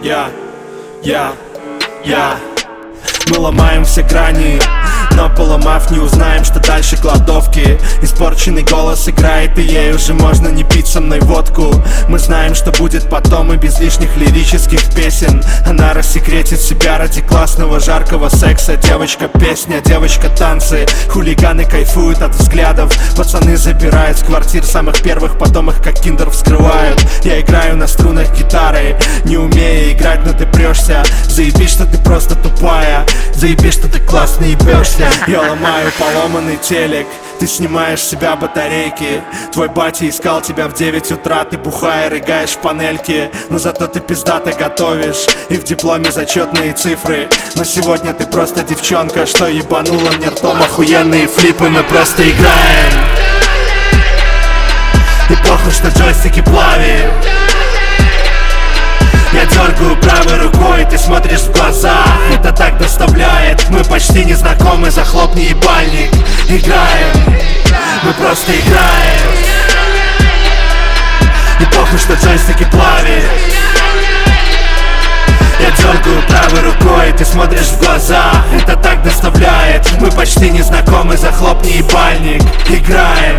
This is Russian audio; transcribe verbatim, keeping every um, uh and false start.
Я, я, я. Мы ломаем все грани, но поломав не узнаем, что дальше кладовки. Испорченный голос играет, и ей уже можно не пить со мной водку. Мы знаем, что будет потом, и без лишних лирических песен. Она рассекретит себя ради классного жаркого секса. Девочка песня, девочка танцы. Хулиганы кайфуют от взглядов. Пацаны забирают с квартир самых первых, потом их как киндер вскрывают. Я играю на струнах гитары, не умея играть, но ты прешься. Заебись, что ты просто тупая. Заебись, что ты классно ебешься. Я ломаю поломанный телек, ты снимаешь с себя батарейки. Твой батя искал тебя в девять утра, ты бухая рыгаешь в панельке. Но зато ты пиздато готовишь, и в дипломе зачетные цифры. Но сегодня ты просто девчонка, что ебанула мне ртом охуенные флипы. Мы просто играем, и похуй, что джойстики плавит. Я дергаю правой рукой, ты смотришь в глаза. Это так доставляет, мы почти не знакомы. Захлопни ебальник, играем, мы просто играем. И похуй, что джойстики плавит. Я дергаю правой рукой, ты смотришь в глаза. Это так доставляет, мы почти не знакомы. Захлопни ебальник, играем.